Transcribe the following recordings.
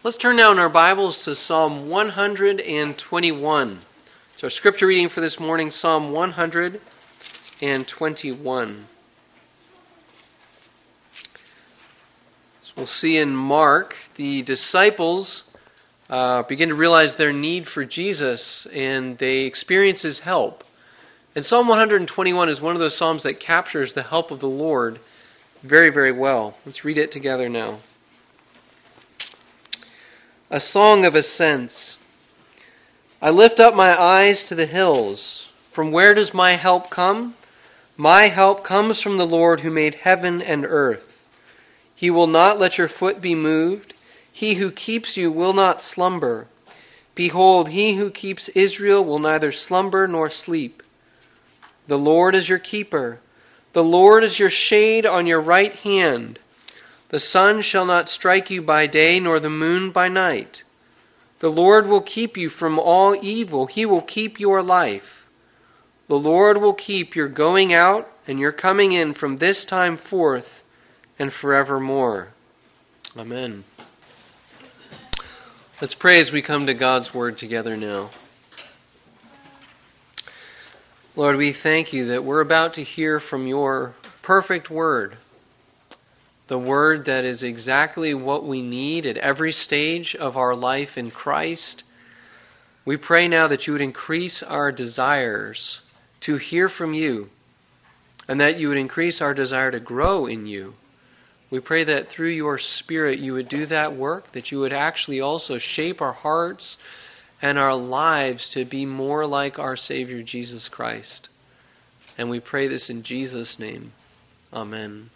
Let's turn now in our Bibles to Psalm 121. So our scripture reading for this morning, Psalm 121. So we'll see in Mark, the disciples begin to realize their need for Jesus, and they experience His help. And Psalm 121 is one of those psalms that captures the help of the Lord very, very well. Let's read it together now. A song of ascents. I lift up my eyes to the hills. From where does my help come? My help comes from the Lord who made heaven and earth. He will not let your foot be moved. He who keeps you will not slumber. Behold, he who keeps Israel will neither slumber nor sleep. The Lord is your keeper. The Lord is your shade on your right hand. The sun shall not strike you by day, nor the moon by night. The Lord will keep you from all evil. He will keep your life. The Lord will keep your going out and your coming in from this time forth and forevermore. Amen. Let's pray as we come to God's Word together now. Lord, we thank you that we're about to hear from your perfect Word. The Word that is exactly what we need at every stage of our life in Christ. We pray now that you would increase our desires to hear from you, and that you would increase our desire to grow in you. We pray that through your Spirit you would do that work, that you would actually also shape our hearts and our lives to be more like our Savior Jesus Christ. And we pray this in Jesus' name. Amen.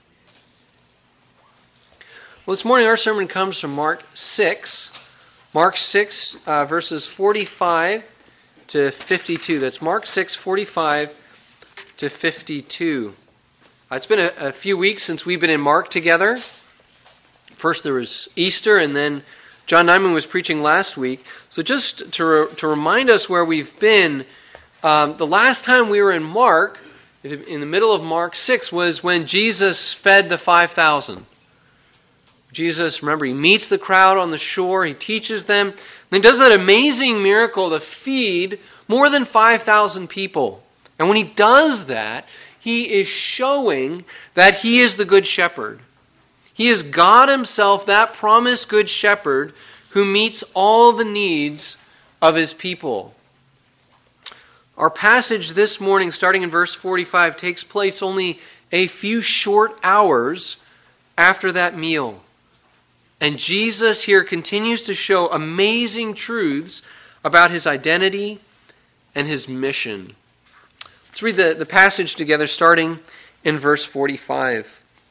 Well, this morning our sermon comes from Mark 6. Mark 6, verses 45 to 52. That's Mark 6, 45 to 52. It's been a few weeks since we've been in Mark together. First there was Easter, and then John Nyman was preaching last week. So just to remind us where we've been, the last time we were in Mark, in the middle of Mark 6, was when Jesus fed the 5,000. Jesus, remember, he meets the crowd on the shore, he teaches them, and he does that amazing miracle to feed more than 5,000 people. And when he does that, he is showing that he is the Good Shepherd. He is God himself, that promised Good Shepherd, who meets all the needs of his people. Our passage this morning, starting in verse 45, takes place only a few short hours after that meal. And Jesus here continues to show amazing truths about his identity and his mission. Let's read the passage together, starting in verse 45.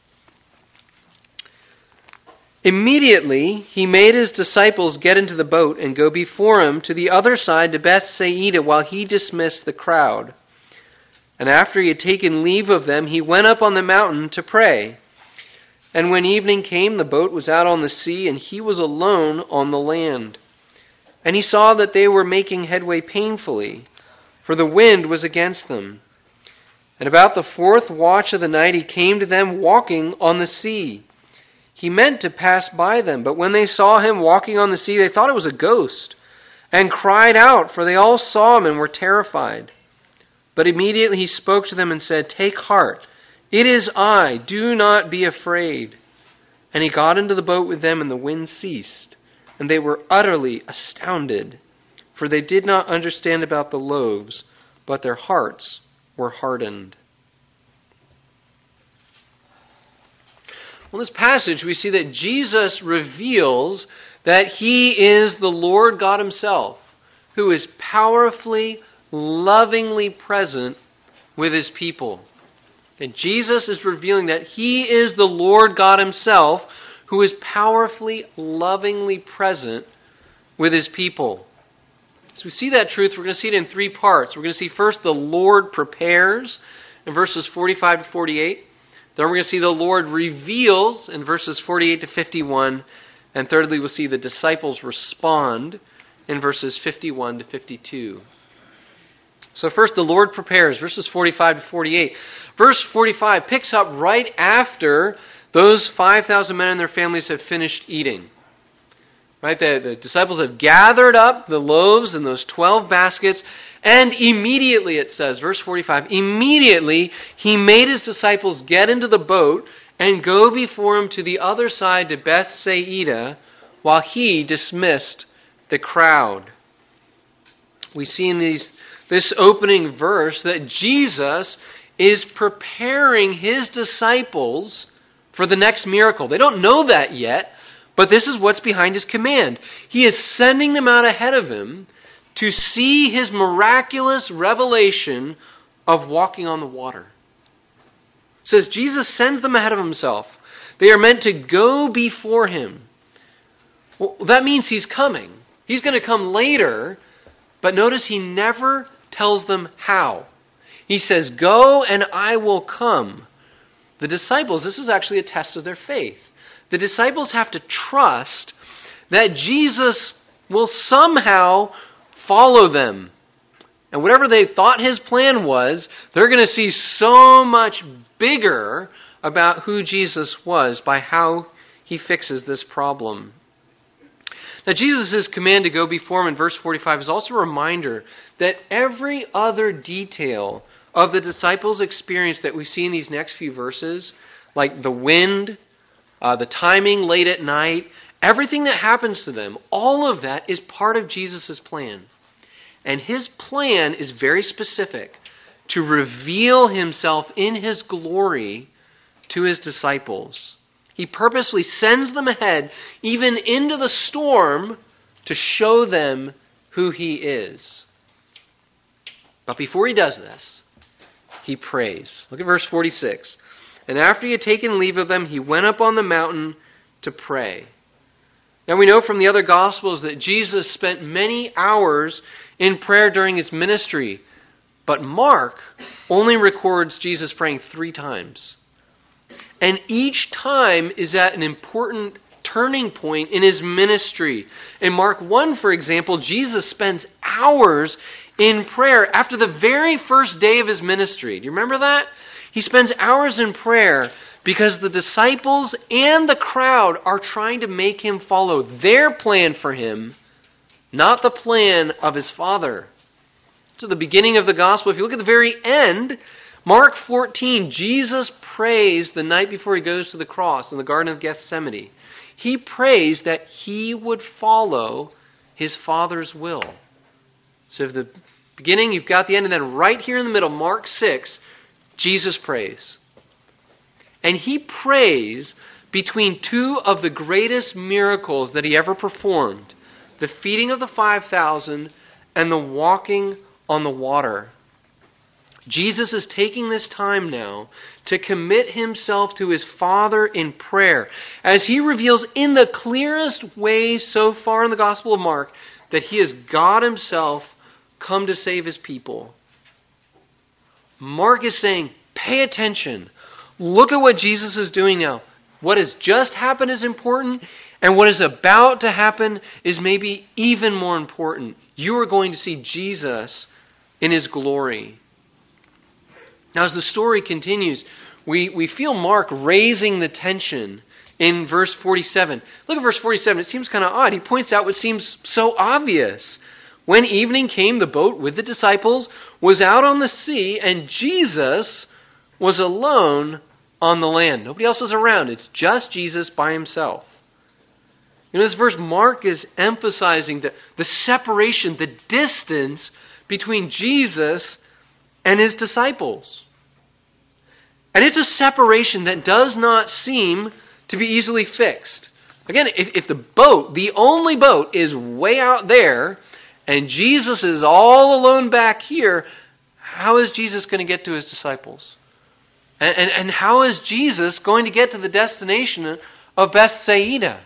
Immediately he made his disciples get into the boat and go before him to the other side to Bethsaida while he dismissed the crowd. And after he had taken leave of them, he went up on the mountain to pray. And when evening came, the boat was out on the sea, and he was alone on the land. And he saw that they were making headway painfully, for the wind was against them. And about the fourth watch of the night he came to them walking on the sea. He meant to pass by them, but when they saw him walking on the sea, they thought it was a ghost, and cried out, for they all saw him and were terrified. But immediately he spoke to them and said, "Take heart. It is I, do not be afraid." And he got into the boat with them, and the wind ceased. And they were utterly astounded, for they did not understand about the loaves, but their hearts were hardened. Well, in this passage, we see that Jesus reveals that he is the Lord God himself, who is powerfully, lovingly present with his people. And Jesus is revealing that he is the Lord God himself who is powerfully, lovingly present with his people. So we see that truth. We're going to see it in three parts. We're going to see first the Lord prepares in verses 45 to 48. Then we're going to see the Lord reveals in verses 48 to 51. And thirdly, we'll see the disciples respond in verses 51 to 52. So first, the Lord prepares, verses 45 to 48. Verse 45 picks up right after those 5,000 men and their families have finished eating. Right? The disciples have gathered up the loaves in those 12 baskets, and immediately, it says, verse 45, immediately he made his disciples get into the boat and go before him to the other side to Bethsaida, while he dismissed the crowd. We see in this opening verse that Jesus is preparing his disciples for the next miracle. They don't know that yet, but this is what's behind his command. He is sending them out ahead of him to see his miraculous revelation of walking on the water. It says Jesus sends them ahead of himself. They are meant to go before him. Well, that means he's coming. He's going to come later, but notice he never tells them how. He says, "Go and I will come." The disciples, this is actually a test of their faith. The disciples have to trust that Jesus will somehow follow them. And whatever they thought his plan was, they're going to see so much bigger about who Jesus was by how he fixes this problem. Now, Jesus' command to go before him in verse 45 is also a reminder that every other detail of the disciples' experience that we see in these next few verses, like the wind, the timing late at night, everything that happens to them, all of that is part of Jesus' plan. And his plan is very specific, to reveal himself in his glory to his disciples. He purposely sends them ahead, even into the storm, to show them who he is. But before he does this, he prays. Look at verse 46. And after he had taken leave of them, he went up on the mountain to pray. Now we know from the other Gospels that Jesus spent many hours in prayer during his ministry. But Mark only records Jesus praying 3 times. And each time is at an important turning point in his ministry. In Mark 1, for example, Jesus spends hours in prayer after the very first day of his ministry. Do you remember that? He spends hours in prayer because the disciples and the crowd are trying to make him follow their plan for him, not the plan of his Father. So the beginning of the gospel, if you look at the very end, Mark 14, Jesus prays the night before he goes to the cross in the Garden of Gethsemane. He prays that he would follow his Father's will. So at the beginning, you've got the end, and then right here in the middle, Mark 6, Jesus prays. And he prays between 2 of the greatest miracles that he ever performed, the feeding of the 5,000 and the walking on the water. Jesus is taking this time now to commit himself to his Father in prayer, as he reveals in the clearest way so far in the Gospel of Mark that he is God himself come to save his people. Mark is saying, pay attention. Look at what Jesus is doing now. What has just happened is important, and what is about to happen is maybe even more important. You are going to see Jesus in his glory. Now, as the story continues, we feel Mark raising the tension in verse 47. Look at verse 47. It seems kind of odd. He points out what seems so obvious. When evening came, the boat with the disciples was out on the sea, and Jesus was alone on the land. Nobody else is around. It's just Jesus by himself. In this verse, Mark is emphasizing the separation, the distance between Jesus and his disciples. And it's a separation that does not seem to be easily fixed. Again, if the boat, the only boat, is way out there, and Jesus is all alone back here, how is Jesus going to get to his disciples? And how is Jesus going to get to the destination of Bethsaida?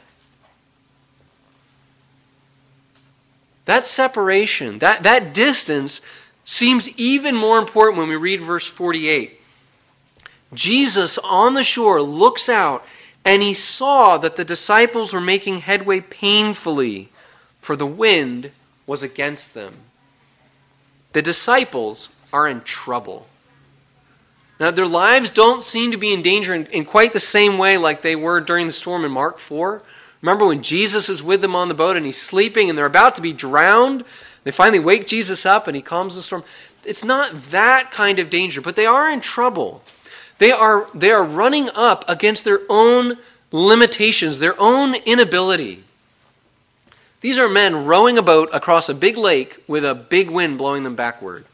That separation, that distance seems even more important when we read verse 48. Jesus on the shore looks out, and he saw that the disciples were making headway painfully, for the wind was against them. The disciples are in trouble. Now, their lives don't seem to be in danger in quite the same way like they were during the storm in Mark 4, Remember when Jesus is with them on the boat and he's sleeping and they're about to be drowned? They finally wake Jesus up and he calms the storm. It's not that kind of danger, but they are in trouble. They are running up against their own limitations, their own inability. These are men rowing a boat across a big lake with a big wind blowing them backward.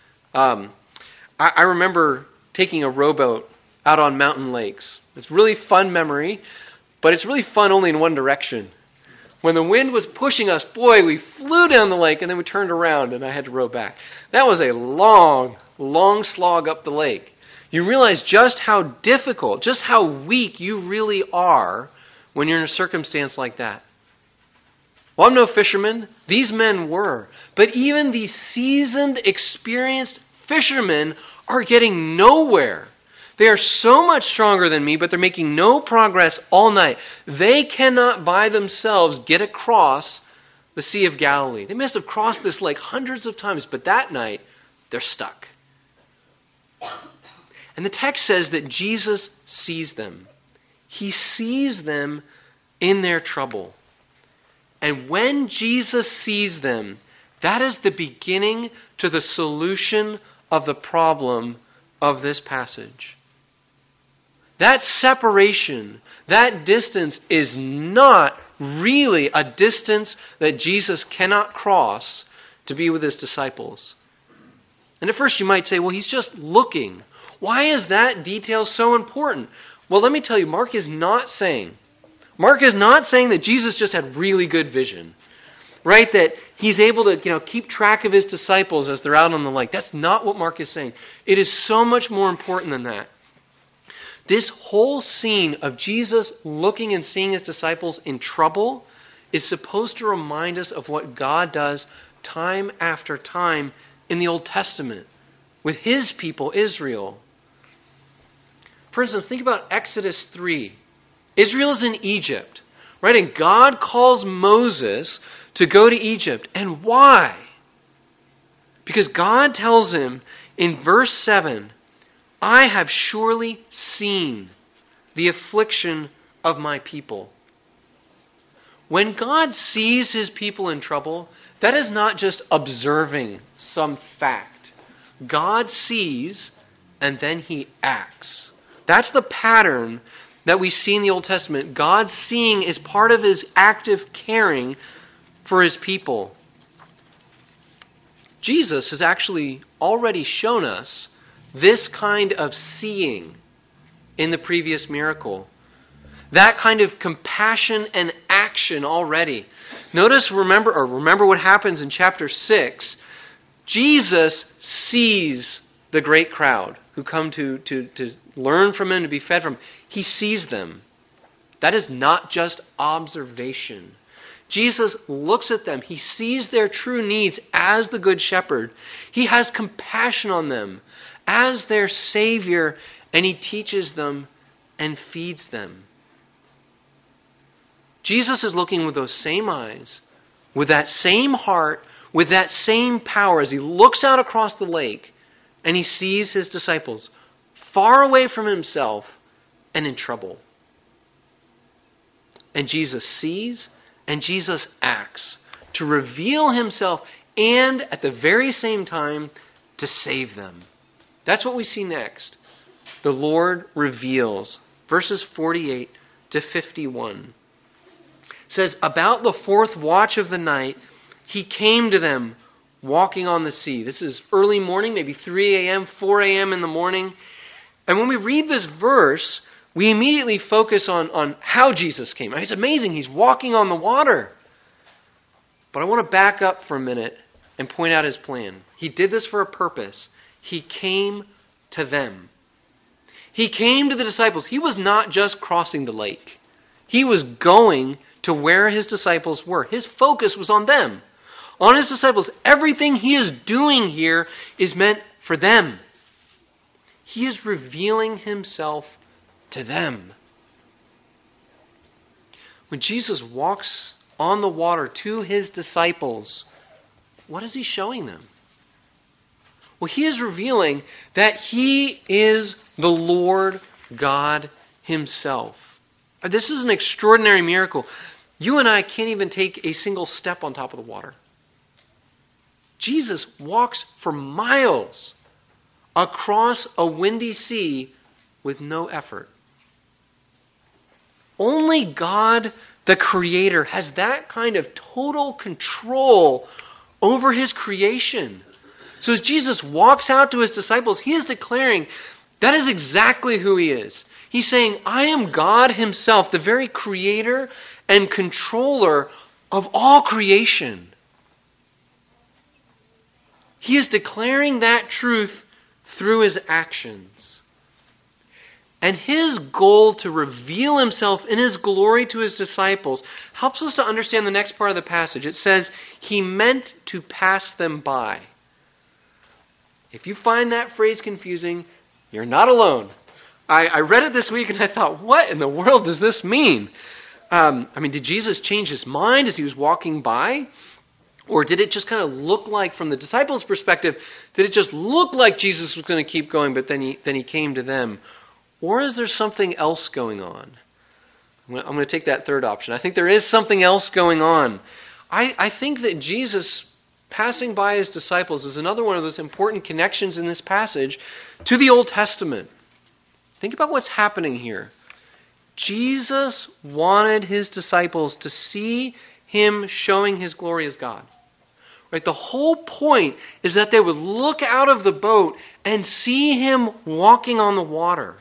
I remember taking a rowboat out on mountain lakes. It's a really fun memory, but it's really fun only in one direction. When the wind was pushing us, boy, we flew down the lake and then we turned around and I had to row back. That was a long, long slog up the lake. You realize just how difficult, just how weak you really are when you're in a circumstance like that. Well, I'm no fisherman. These men were. But even these seasoned, experienced fishermen are getting nowhere. They are so much stronger than me, but they're making no progress all night. They cannot by themselves get across the Sea of Galilee. They must have crossed this lake hundreds of times, but that night, they're stuck. And the text says that Jesus sees them. He sees them in their trouble. And when Jesus sees them, that is the beginning to the solution of the problem of this passage. That separation, that distance is not really a distance that Jesus cannot cross to be with his disciples. And at first you might say, well, he's just looking. Why is that detail so important? Well, let me tell you, Mark is not saying that Jesus just had really good vision. Right? That he's able to, keep track of his disciples as they're out on the lake. That's not what Mark is saying. It is so much more important than that. This whole scene of Jesus looking and seeing his disciples in trouble is supposed to remind us of what God does time after time in the Old Testament with his people, Israel. For instance, think about Exodus 3. Israel is in Egypt, right? And God calls Moses to go to Egypt. And why? Because God tells him in verse 7, I have surely seen the affliction of my people. When God sees his people in trouble, that is not just observing some fact. God sees and then he acts. That's the pattern that we see in the Old Testament. God seeing is part of his active caring for his people. Jesus has actually already shown us this kind of seeing in the previous miracle. That kind of compassion and action already. Remember what happens in chapter 6. Jesus sees the great crowd who come to learn from him, to be fed from him. He sees them. That is not just observation. Jesus looks at them. He sees their true needs as the Good Shepherd. He has compassion on them as their Savior, and he teaches them and feeds them. Jesus is looking with those same eyes, with that same heart, with that same power as he looks out across the lake and he sees his disciples far away from himself and in trouble. And Jesus sees and Jesus acts to reveal himself and at the very same time to save them. That's what we see next. The Lord reveals. Verses 48 to 51. Says, about the fourth watch of the night, he came to them walking on the sea. This is early morning, maybe 3 a.m., 4 a.m. in the morning. And when we read this verse, we immediately focus on how Jesus came. It's amazing. He's walking on the water. But I want to back up for a minute and point out his plan. He did this for a purpose. He came to them. He came to the disciples. He was not just crossing the lake. He was going to where his disciples were. His focus was on them, on his disciples. Everything he is doing here is meant for them. He is revealing himself to them. When Jesus walks on the water to his disciples, what is he showing them? Well, he is revealing that he is the Lord God himself. This is an extraordinary miracle. You and I can't even take a single step on top of the water. Jesus walks for miles across a windy sea with no effort. Only God, the Creator, has that kind of total control over His creation. So as Jesus walks out to His disciples, He is declaring that is exactly who He is. He's saying, I am God Himself, the very Creator and controller of all creation. He is declaring that truth through His actions. And His goal to reveal Himself in His glory to His disciples helps us to understand the next part of the passage. It says, He meant to pass them by. If you find that phrase confusing, you're not alone. I read it this week and I thought, what in the world does this mean? Did Jesus change His mind as He was walking by? Or did it just kind of look like, from the disciples' perspective, did it just look like Jesus was going to keep going, but then he came to them? Or is there something else going on? I'm going to take that third option. I think there is something else going on. I think that Jesus passing by His disciples is another one of those important connections in this passage to the Old Testament. Think about what's happening here. Jesus wanted His disciples to see Him showing His glory as God. Right? The whole point is that they would look out of the boat and see Him walking on the water.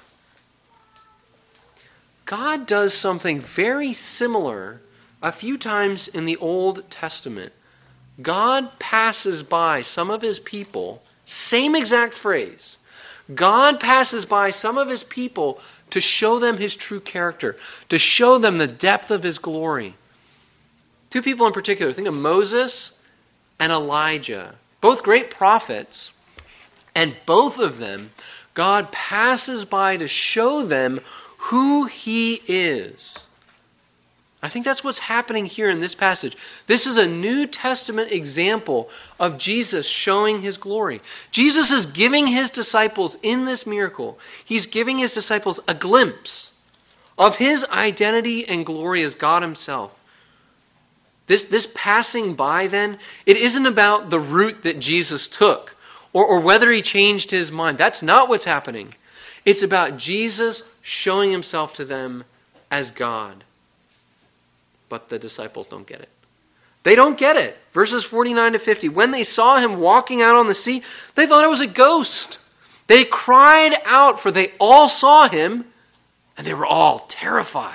God does something very similar a few times in the Old Testament. God passes by some of His people, same exact phrase. God passes by some of His people to show them His true character, to show them the depth of His glory. Two people in particular, think of Moses and Elijah, both great prophets, and both of them, God passes by to show them who He is. I think that's what's happening here in this passage. This is a New Testament example of Jesus showing His glory. Jesus is giving His disciples in this miracle, He's giving His disciples a glimpse of His identity and glory as God Himself. This passing by then, it isn't about the route that Jesus took or whether He changed His mind. That's not what's happening. It's about Jesus showing Himself to them as God. But the disciples don't get it. They don't get it. Verses 49 to 50. When they saw Him walking out on the sea, they thought it was a ghost. They cried out, for they all saw Him, and they were all terrified.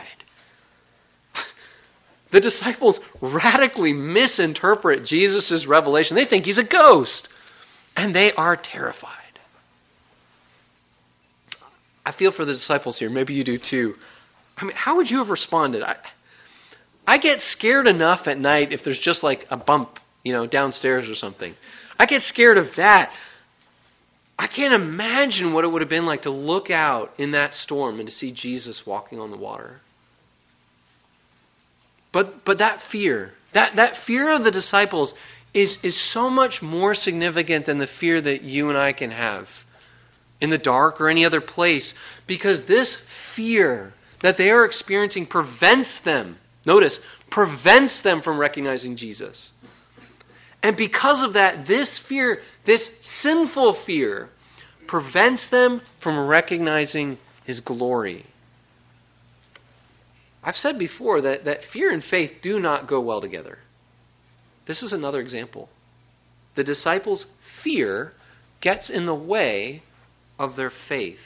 The disciples radically misinterpret Jesus' revelation. They think He's a ghost, and they are terrified. I feel for the disciples here. Maybe you do too. How would you have responded? I get scared enough at night if there's just like a bump, downstairs or something. I get scared of that. I can't imagine what it would have been like to look out in that storm and to see Jesus walking on the water. But that fear, that fear of the disciples is so much more significant than the fear that you and I can have in the dark or any other place, because this fear that they are experiencing prevents them from recognizing Jesus. And because of that, this fear, this sinful fear, prevents them from recognizing His glory. I've said before that fear and faith do not go well together. This is another example. The disciples' fear gets in the way of their faith.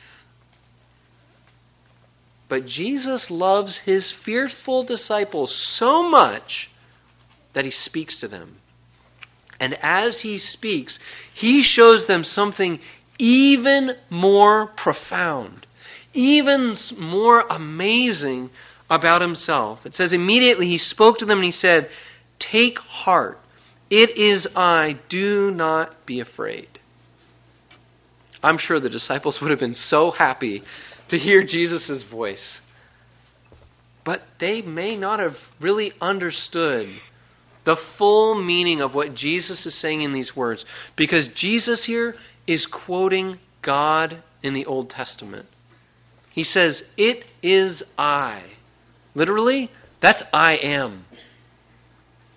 But Jesus loves His fearful disciples so much that He speaks to them. And as He speaks, He shows them something even more profound, even more amazing about Himself. It says, immediately He spoke to them and He said, "Take heart, it is I, do not be afraid." I'm sure the disciples would have been so happy to hear Jesus' voice. But they may not have really understood the full meaning of what Jesus is saying in these words, because Jesus here is quoting God in the Old Testament. He says, "It is I." Literally, that's I am.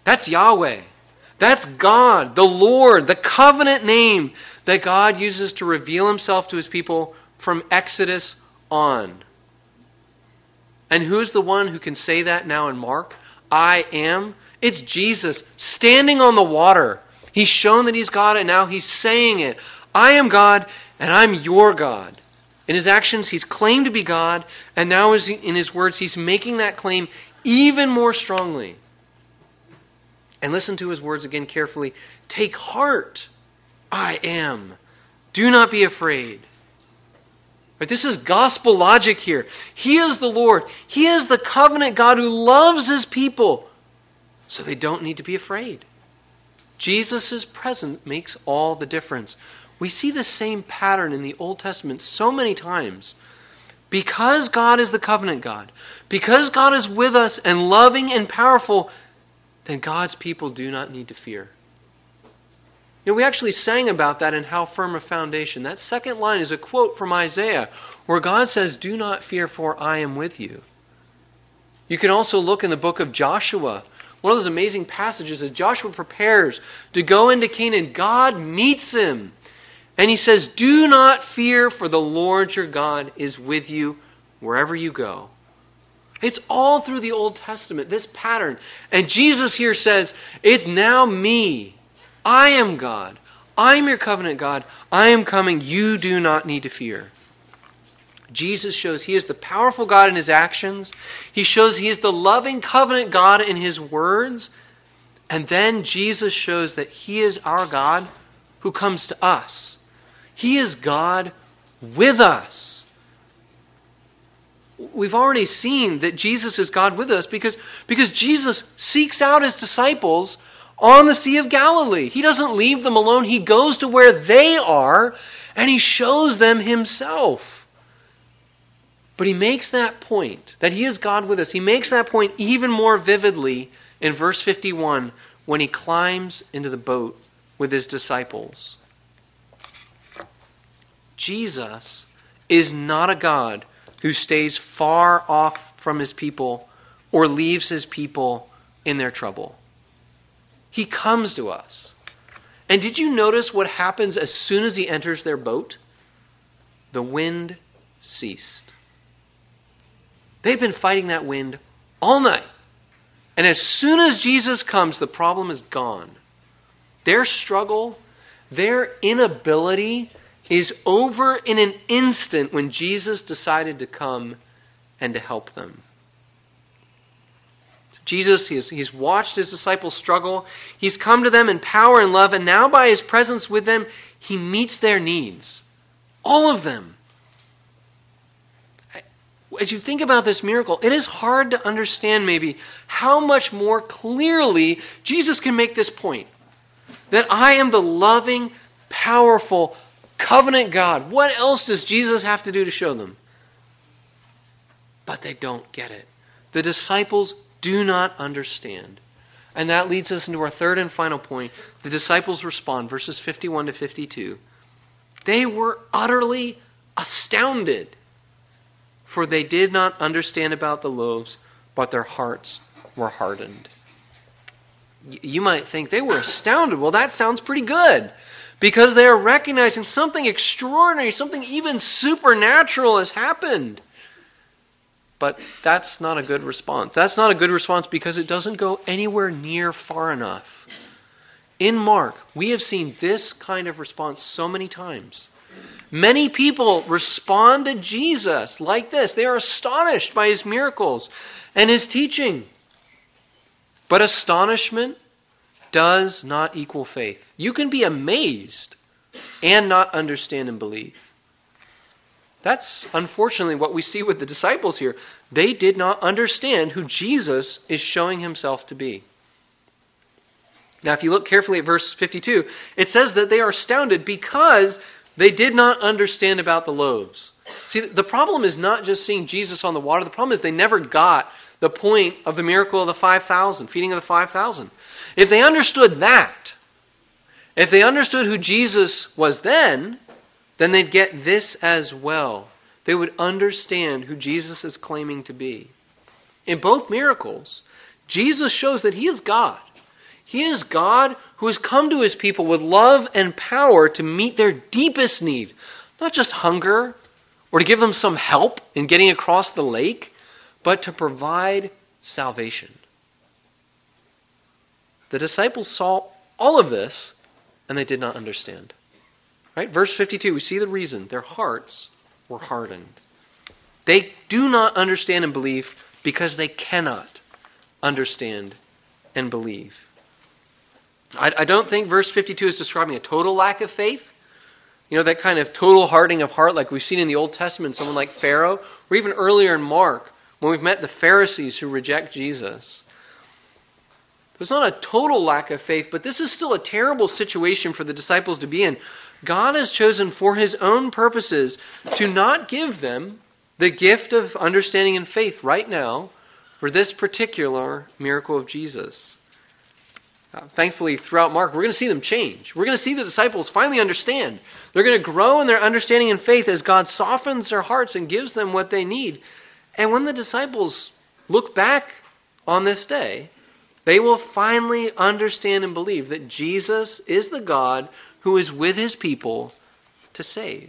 That's Yahweh. That's God, the Lord, the covenant name that God uses to reveal himself to his people from Exodus on. And who's the one who can say that now in Mark? I am. It's Jesus standing on the water. He's shown that he's God, and now he's saying it. I am God, and I'm your God. In his actions, he's claimed to be God, and now in his words, he's making that claim even more strongly. And listen to his words again carefully. Take heart, I am. Do not be afraid. Right, this is gospel logic here. He is the Lord. He is the covenant God who loves his people, so they don't need to be afraid. Jesus' presence makes all the difference. We see the same pattern in the Old Testament so many times. Because God is the covenant God, because God is with us and loving and powerful, then God's people do not need to fear. We actually sang about that in How Firm a Foundation. That second line is a quote from Isaiah, where God says, do not fear, for I am with you. You can also look in the book of Joshua, one of those amazing passages as Joshua prepares to go into Canaan. God meets him. And he says, do not fear, for the Lord your God is with you wherever you go. It's all through the Old Testament, this pattern. And Jesus here says, it's now me. I am God. I'm your covenant God. I am coming. You do not need to fear. Jesus shows he is the powerful God in his actions. He shows he is the loving covenant God in his words. And then Jesus shows that he is our God who comes to us. He is God with us. We've already seen that Jesus is God with us because Jesus seeks out his disciples on the Sea of Galilee. He doesn't leave them alone. He goes to where they are and he shows them himself. But he makes that point, that he is God with us. He makes that point even more vividly in verse 51 when he climbs into the boat with his disciples. Jesus is not a God who stays far off from his people or leaves his people in their trouble. He comes to us. And did you notice what happens as soon as he enters their boat? The wind ceased. They've been fighting that wind all night. And as soon as Jesus comes, the problem is gone. Their struggle, their inability is over in an instant when Jesus decided to come and to help them. Jesus, he's watched his disciples struggle. He's come to them in power and love, and now by his presence with them, he meets their needs. All of them. As you think about this miracle, it is hard to understand maybe how much more clearly Jesus can make this point. That I am the loving, powerful, covenant God. What else does Jesus have to do to show them? But they don't get it. The disciples do not understand. And that leads us into our third and final point. The disciples respond, verses 51 to 52. They were utterly astounded, for they did not understand about the loaves, but their hearts were hardened. You might think they were astounded. Well, that sounds pretty good, because they are recognizing something extraordinary, something even supernatural has happened. But that's not a good response. That's not a good response because it doesn't go anywhere near far enough. In Mark, we have seen this kind of response so many times. Many people respond to Jesus like this. They are astonished by his miracles and his teaching. But astonishment does not equal faith. You can be amazed and not understand and believe. That's unfortunately what we see with the disciples here. They did not understand who Jesus is showing himself to be. Now, if you look carefully at verse 52, it says that they are astounded because they did not understand about the loaves. See, the problem is not just seeing Jesus on the water. The problem is they never got the point of the miracle of the 5,000, feeding of the 5,000. If they understood that, if they understood who Jesus was then they'd get this as well. They would understand who Jesus is claiming to be. In both miracles, Jesus shows that he is God. He is God who has come to his people with love and power to meet their deepest need. Not just hunger or to give them some help in getting across the lake, but to provide salvation. The disciples saw all of this and they did not understand. Right? Verse 52, we see the reason. Their hearts were hardened. They do not understand and believe because they cannot understand and believe. I don't think verse 52 is describing a total lack of faith. You know, that kind of total hardening of heart like we've seen in the Old Testament, someone like Pharaoh, or even earlier in Mark when we've met the Pharisees who reject Jesus. There's not a total lack of faith, but this is still a terrible situation for the disciples to be in. God has chosen for his own purposes to not give them the gift of understanding and faith right now for this particular miracle of Jesus. Thankfully, throughout Mark, we're going to see them change. We're going to see the disciples finally understand. They're going to grow in their understanding and faith as God softens their hearts and gives them what they need. And when the disciples look back on this day, they will finally understand and believe that Jesus is the God who is with his people to save.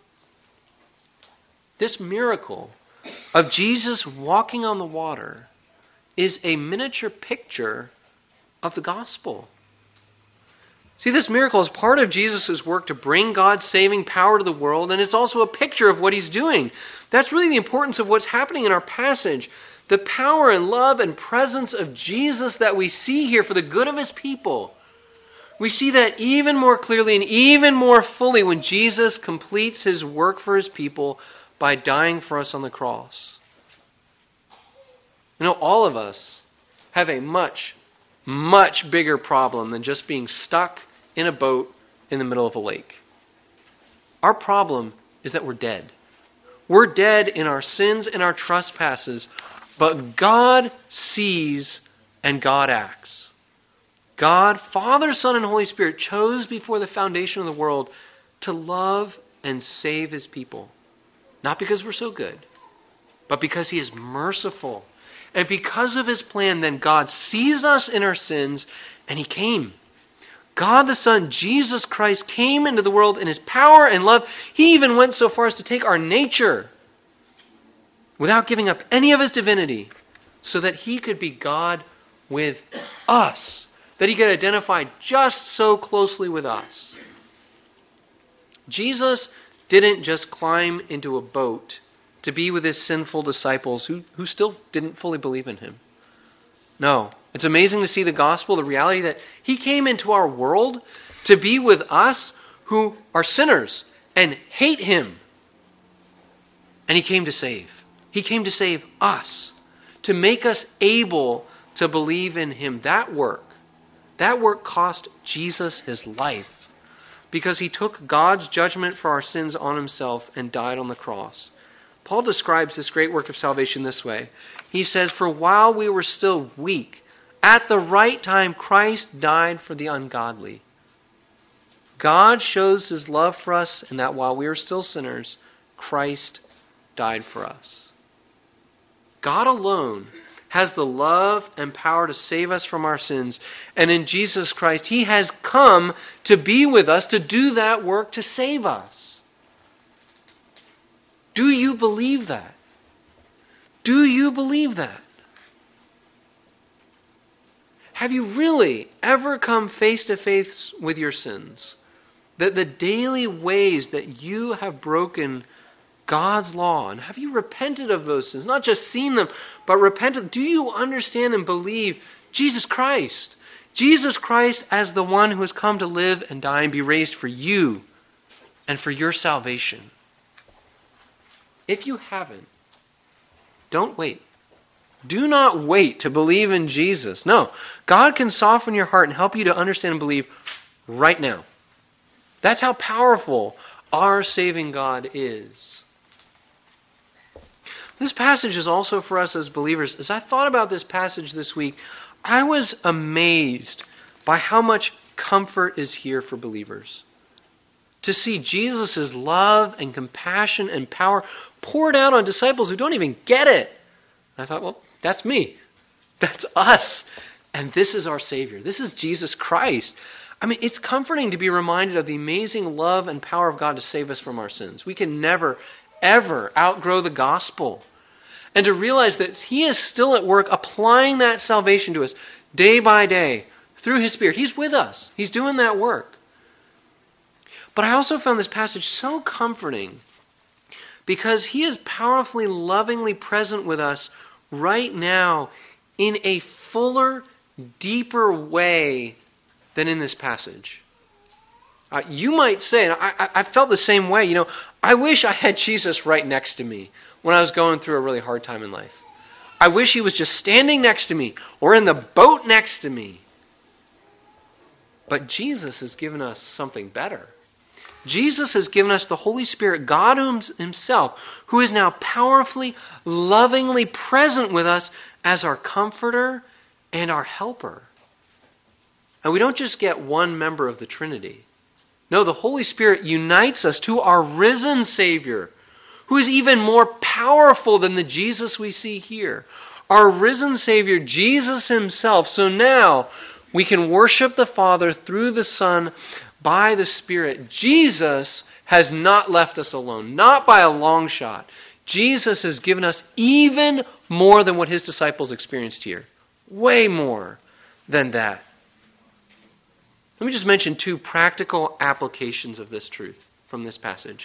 This miracle of Jesus walking on the water is a miniature picture of the gospel. See, this miracle is part of Jesus' work to bring God's saving power to the world, and it's also a picture of what he's doing. That's really the importance of what's happening in our passage. The power and love and presence of Jesus that we see here for the good of his people. We see that even more clearly and even more fully when Jesus completes his work for his people by dying for us on the cross. You know, all of us have a much, much bigger problem than just being stuck in a boat in the middle of a lake. Our problem is that we're dead. We're dead in our sins and our trespasses, but God sees and God acts. God, Father, Son, and Holy Spirit chose before the foundation of the world to love and save his people. Not because we're so good, but because he is merciful. And because of his plan, then God sees us in our sins, and he came. God the Son, Jesus Christ, came into the world in his power and love. He even went so far as to take our nature without giving up any of his divinity so that he could be God with us, that he could identify just so closely with us. Jesus didn't just climb into a boat to be with his sinful disciples who still didn't fully believe in him. No. It's amazing to see the gospel, the reality that he came into our world to be with us who are sinners and hate him. And he came to save. He came to save us, to make us able to believe in him. That work cost Jesus his life because he took God's judgment for our sins on himself and died on the cross. Paul describes this great work of salvation this way. He says, "For while we were still weak, at the right time Christ died for the ungodly." God shows his love for us in that while we were still sinners, Christ died for us. God alone has the love and power to save us from our sins. And in Jesus Christ, he has come to be with us, to do that work, to save us. Do you believe that? Do you believe that? Have you really ever come face to face with your sins? That the daily ways that you have broken God's law, and have you repented of those sins? Not just seen them, but repented. Do you understand and believe Jesus Christ? Jesus Christ as the one who has come to live and die and be raised for you and for your salvation. If you haven't, don't wait. Do not wait to believe in Jesus. No, God can soften your heart and help you to understand and believe right now. That's how powerful our saving God is. This passage is also for us as believers. As I thought about this passage this week, I was amazed by how much comfort is here for believers. To see Jesus' love and compassion and power poured out on disciples who don't even get it. And I thought, well, that's me. That's us. And this is our Savior. This is Jesus Christ. I mean, it's comforting to be reminded of the amazing love and power of God to save us from our sins. We can never, ever outgrow the gospel. And to realize that He is still at work applying that salvation to us day by day through His Spirit. He's with us. He's doing that work. But I also found this passage so comforting because He is powerfully, lovingly present with us right now in a fuller, deeper way than in this passage. You might say, and I felt the same way, I wish I had Jesus right next to me when I was going through a really hard time in life. I wish He was just standing next to me or in the boat next to me. But Jesus has given us something better. Jesus has given us the Holy Spirit, God Himself, who is now powerfully, lovingly present with us as our comforter and our helper. And we don't just get one member of the Trinity. No, the Holy Spirit unites us to our risen Savior, who is even more powerful than the Jesus we see here. Our risen Savior, Jesus Himself. So now we can worship the Father through the Son by the Spirit. Jesus has not left us alone, not by a long shot. Jesus has given us even more than what His disciples experienced here. Way more than that. Let me just mention two practical applications of this truth from this passage.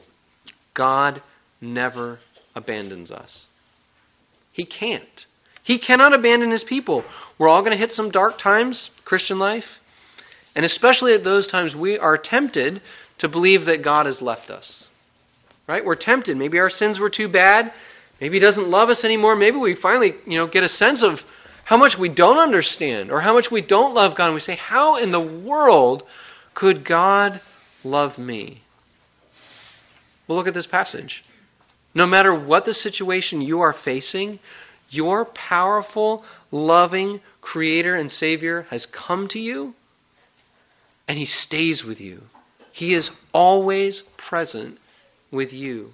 God never abandons us. He can't. He cannot abandon His people. We're all going to hit some dark times, Christian life. And especially at those times, we are tempted to believe that God has left us. Right? We're tempted. Maybe our sins were too bad. Maybe He doesn't love us anymore. Maybe we finally, get a sense of how much we don't understand or how much we don't love God. And we say, how in the world could God love me? Well, look at this passage. No matter what the situation you are facing, your powerful, loving Creator and Savior has come to you, and He stays with you. He is always present with you.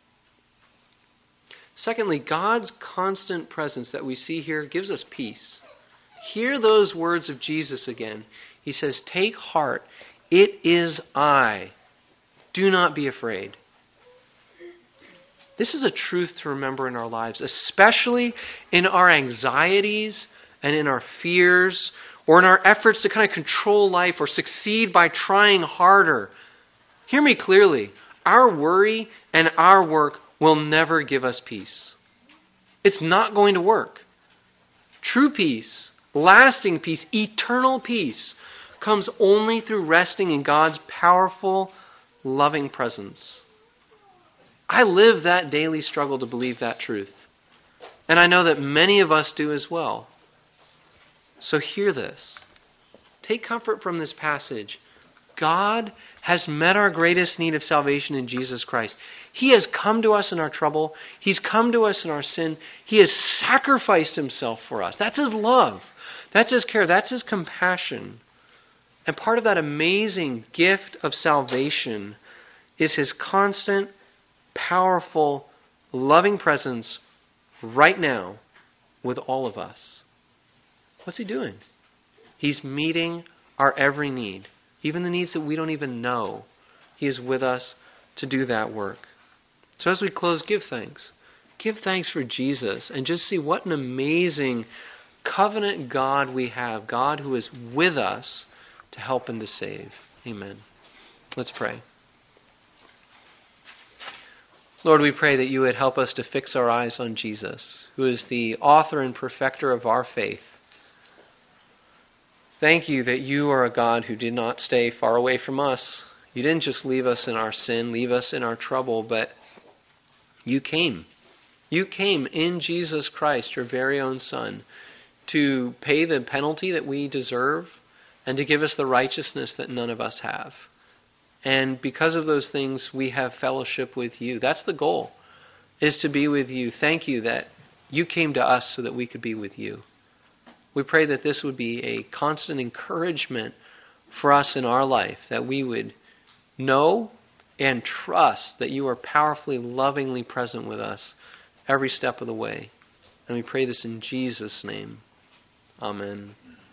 Secondly, God's constant presence that we see here gives us peace. Hear those words of Jesus again. He says, "Take heart, it is I. Do not be afraid." This is a truth to remember in our lives, especially in our anxieties and in our fears, or in our efforts to kind of control life or succeed by trying harder. Hear me clearly. Our worry and our work will never give us peace. It's not going to work. True peace, lasting peace, eternal peace comes only through resting in God's powerful, loving presence. I live that daily struggle to believe that truth. And I know that many of us do as well. So hear this. Take comfort from this passage. God has met our greatest need of salvation in Jesus Christ. He has come to us in our trouble. He's come to us in our sin. He has sacrificed Himself for us. That's His love. That's His care. That's His compassion. And part of that amazing gift of salvation is His constant, powerful, loving presence right now with all of us. What's He doing? He's meeting our every need, even the needs that we don't even know. He is with us to do that work. So as we close, give thanks. Give thanks for Jesus and just see what an amazing covenant God we have. God who is with us to help and to save. Amen. Let's pray. Lord, we pray that You would help us to fix our eyes on Jesus, who is the author and perfecter of our faith. Thank You that You are a God who did not stay far away from us. You didn't just leave us in our sin, leave us in our trouble, but You came. You came in Jesus Christ, Your very own Son, to pay the penalty that we deserve and to give us the righteousness that none of us have. And because of those things, we have fellowship with You. That's the goal, is to be with You. Thank You that You came to us so that we could be with You. We pray that this would be a constant encouragement for us in our life, that we would know and trust that You are powerfully, lovingly present with us every step of the way. And we pray this in Jesus' name. Amen.